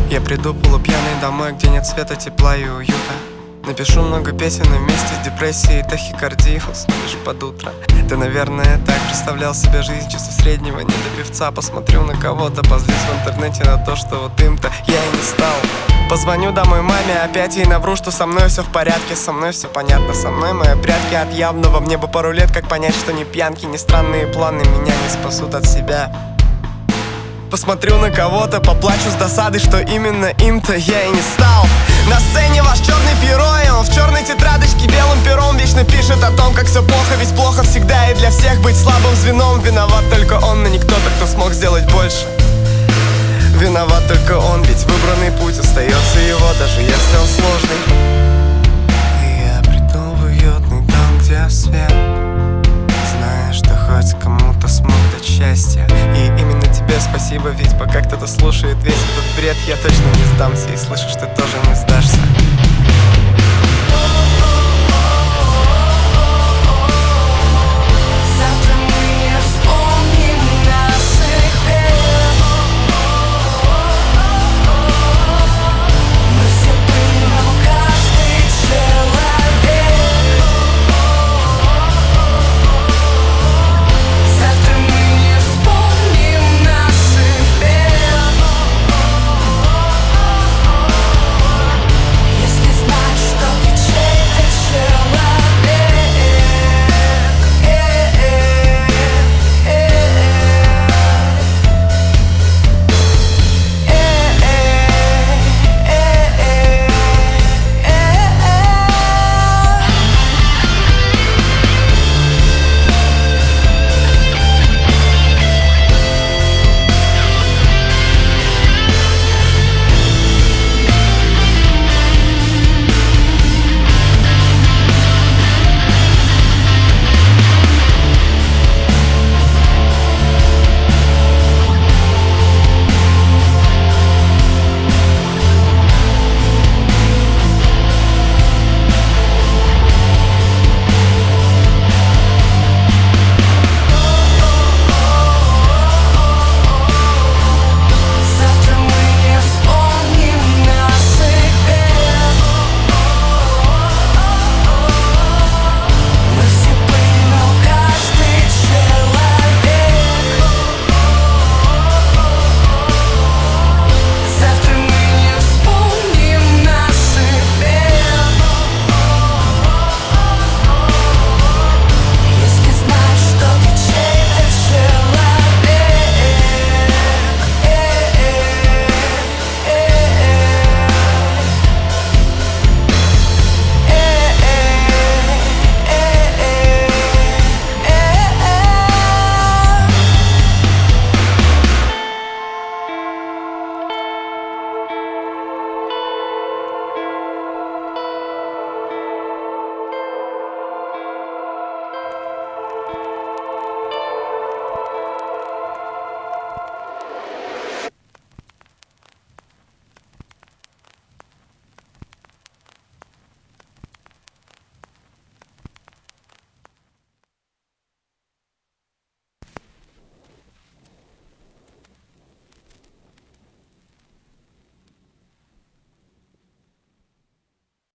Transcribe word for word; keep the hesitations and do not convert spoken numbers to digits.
Я приду полупьяный домой, где нет света, тепла и уюта. Напишу много песен и вместе с депрессией и тахикардией усну лишь под утро. Ты, наверное, так представлял себе жизнь чисто среднего, не до певца. Посмотрю на кого-то, позлюсь в интернете на то, что вот им-то я и не стал. Позвоню домой маме, опять ей навру, что со мной все в порядке. Со мной все понятно, со мной мои прятки от явного. Мне бы пару лет, как понять, что ни пьянки, ни странные планы меня не спасут от себя. Посмотрю на кого-то, поплачу с досады, что именно им-то я и не стал. На сцене ваш черный герой, он в черной тетрадочке белым пером вечно пишет о том, как все плохо, ведь плохо всегда и для всех быть слабым звеном. Виноват только он, но не кто-то, кто смог сделать больше. Виноват только он, ведь выбранный путь остается его, даже если он сложный. И я приду в уютный дом, где свет, зная, что хоть кому-то смог дать счастье. И именно тебе спасибо, ведь пока кто-то слушает весь этот бред, я точно не сдамся, и слышишь, ты тоже не сдашься.